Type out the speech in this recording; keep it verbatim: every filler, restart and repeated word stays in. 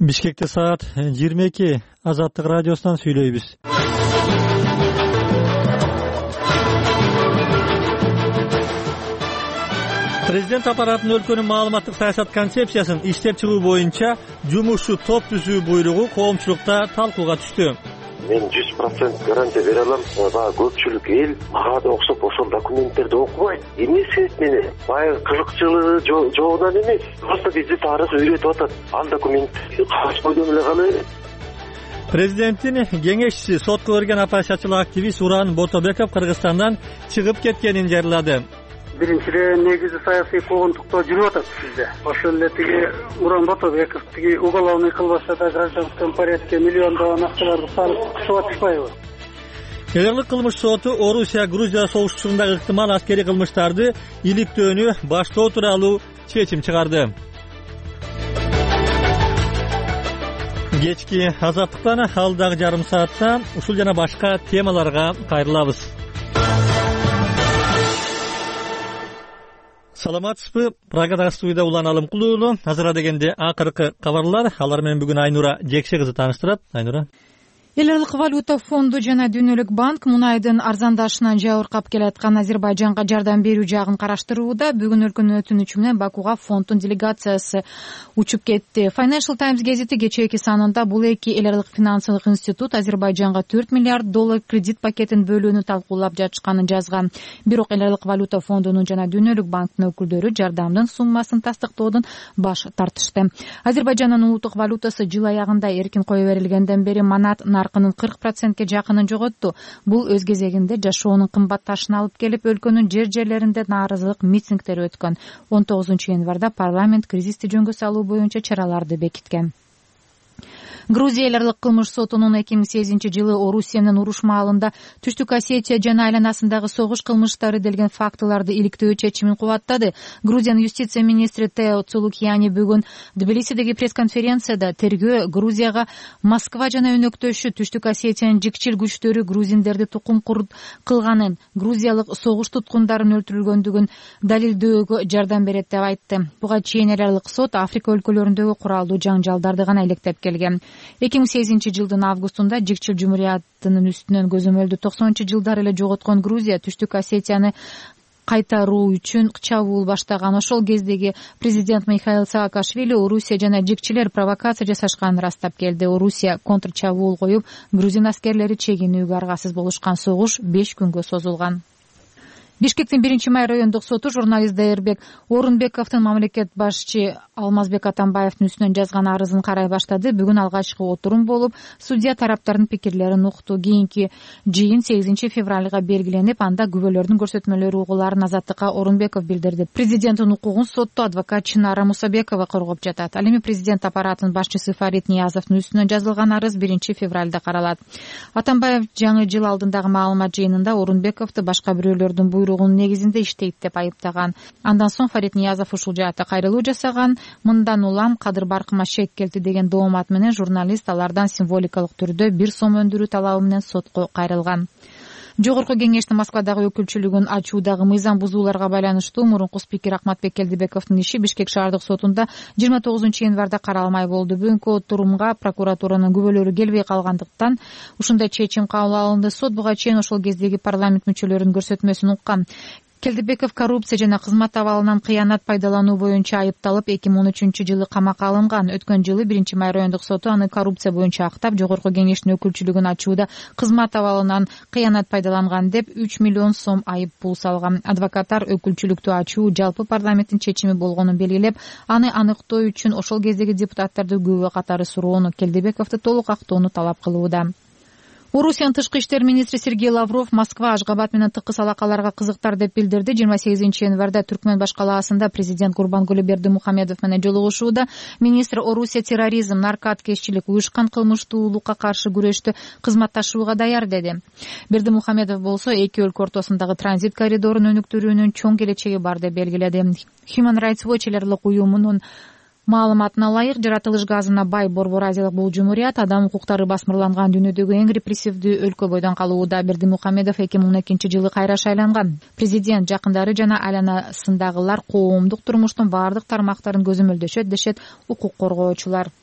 Бишкекте саат жыйырма эки. Азаттык радиосунан сүйлөйбүз. Президент аппаратынын өлкөнүн маалыматтык саясат концепциясын иштеп чыгуу боюнча жумушчу топ түзүү буйругу коомчулукта талкууга түштү. Мен жүз процент гарантия бере алам. Баягы көпчүлүк эл мага да окшоп ошол документтерди окубайт. Эмне себеп менен? Баягы кызыкчылыгы жогунан эмес. Просто бизди тарых үйрөтүп атат. Ал документ кагаз койдон эле кала берет. Президенттин кеңешчиси, сотко берген оппозициячыл активист Уран Ботобеков Кыргызстандан чыгып кеткенин жарыялады. Биринчиден негизи саясий куугунтукта жүрүп атат бизде. Ошол эле тиги Уран Ботобеков тиги уголовный кылбаса да гражданском порядке миллиондогон акчаларды салып кысып атышпайбы? Эл элдик кылмыш соту Орусия Грузия согушчусундагы ыктымал аскерий кылмыштарды иликтөөнү баштоо тууралуу чечим чыгарды. Кечки азаттыктан алдагы жарым саатта ушул жана башка темаларга кайрылабыз. Саламатсызбы? Прагадагы студияда Улан Алымкулуу уулу. Азыр дегенде акыркы кабарлар. Алар менен бүгүн Айнура Жекше кызы тааныштырат. Айнура. Эл элдик валюта фонду жана Дүйнөлүк банк мунайдын арзандашынан жабыркап келаткан Азербайжанга жардам берүү жагын караштырууда. Бүгүн өлкөнүн өтүнүчү менен Бакуга фонддун делегациясы учуп кетти. Financial Times гезити кечээки санында бул эки эл аралык финансылык институт Азербайжанга төрт миллиард доллар кредит пакетин бөлүүнү талкуулап жатышканын жазган. Бирок эл аралык валюта фондунун жана Дүйнөлүк банктын өкүлдөрү жардамдын суммасын тастыктоодон баш тартышты. Азербайжандын улуттук валютасы жыл аягында эркин кое берилгенден бери манат наркынын кырк процентке жакынын жоготту. Бул өз кезегинде жашоонун кымбатташына алып келип, өлкөнүн жер жерлеринде нааразылык митингдери өткөн. он тогузунчу январда парламент кризисти жөнгө салуу боюнча чараларды бекиткен. Грузия эл аралык кылмыш сотунун эки миң сегизинчи жылы Орусия менен уруш маалында Түштүк Осетия жана айланасындагы согуш кылмыштары делген фактыларды иликтөө чечимин кубаттады. Грузиянын юстиция министри Тео Цулукьяни бүгүн Тбилисидеги пресс-конференцияда тергөө Грузияга Москва жана өнөктөшү Түштүк Осетиянын жикчил күчтөрү грузиндерди тукум курут кылганын, грузиялык согуш туткундарын өлтүрүлгөндүгүн далилдөөгө жардам берет деп айтты. Буга чейин эл аралык сот Африка өлкөлөрүндөгү куралдуу жаңжалдарды гана илектеп келген. эки миң сегизинчи жылдын августунда жикчил жумуриятынын үстүнөн көзөмөлдү токсонунчу жылдары эле жоготкон Грузия Түштүк Осетияны кайтаруу үчүн чабуул баштаган. Ошол кездеги президент Михаил Саакашвили Орусия жана жикчилер провокация жасашканын растап келди. Орусия контрчабуул коюп, грузин аскерлери чегинүүгө аргасыз болушкан. Согуш беш күнгө созулган. Бишкектин биринчи май райондук соту журналист Дайырбек Орунбековдун мамлекет башчы Алмазбек Атамбаевдин үстүнөн жазган арызын карай баштады. Бүгүн алгачкы отурум болуп, судья тараптардын пикирлерин укту. Кийинки жыйын сегизинчи февралга белгиленип, анда күбөлөрдүн көрсөтмөлөрү угуларын азаттыкка Орунбеков билдирди. Президенттин укугун сотто адвокат Чынара Мусабекова коргоп жатат. Ал эми президент аппаратынын башчысы Фарид Ниязовдун үстүнөн жазылган арыз биринчи февралда каралат. Атамбаев жаңы жыл алдындагы маалымат жыйынында Орунбековду башка бирөөлөрдүн буйругунун негизинде иштейт деп айыптаган. Андан соң Фарид Ниязов ушул жаатта кайрылуу жасаган. Мындан улам кадыр баркыма шек келти деген доомат менен журналист алардан символикалык түрдө бир сом өндүрүү талабы менен сотко кайрылган. Жогорку кеңештин Москвадагы өкүлчүлүгүн ачуудагы мыйзам бузууларга байланыштуу мурунку спикер Акматбек Келдибековдун иши Бишкек шаардык сотунда жыйырма тогузунчу январда каралмай болду. Бүгүнкү отурумга прокуратуранын күбөлөрү келбей калгандыктан ушундай чечим кабыл алынды. Сот буга чейин ошол кездеги парламент мүчөлөрүнүн көрсөтмөсүн уккан. Келдибеков коррупция жана кызмат абалынан кыянат пайдалануу боюнча айыпталып, эки миң он үчүнчү жылы камакка алынган. Өткөн жылы биринчи май райондук соту аны коррупция боюнча актап, жогорку кеңештин өкүлчүлүгүн ачууда кызмат абалынан кыянат пайдаланган деп үч миллион сом айып пул салган. Адвокаттар өкүлчүлүктү ачуу жалпы парламенттин чечими болгонун белгилеп, аны аныктоо үчүн ошол кездеги депутаттарды күбө катары суроону, Келдибековду толук актоону талап кылууда. Орусиянын тышкы иштер министри Сергей Лавров Москва Ашгабад менен тыкыз алакаларга кызыктар деп билдирди. жыйырма сегизинчи январда Түркмөнбаш калаасында президент Гурбангулы Бердимухамедов менен жолугушууда министр Орусия терроризм, наркотикечилик, уюшкан кылмыштуулукка каршы күрөштү кызматташууга даяр деди. Бердимухамедов болсо эки өлкө ортосундагы транзит коридорун өнүктүрүүнүн чоң келечеги бар деп белгиледи. Human Rights Watch элерлик уюмунун маалыматына ылайык, жаратылыш газына бай Борбор Азиялык бул жумурият адам укуктары басмырланган дүйнөдөгү эң репрессивдүү өлкө бойдон калууда. Бердимухамедов эки миң он экинчи жылы кайра шайланган. Президент жакындары жана айланасындагылар коомдук турмуштун баардык тармактарын көзөмөлдөшөт дешет укук коргоочулар.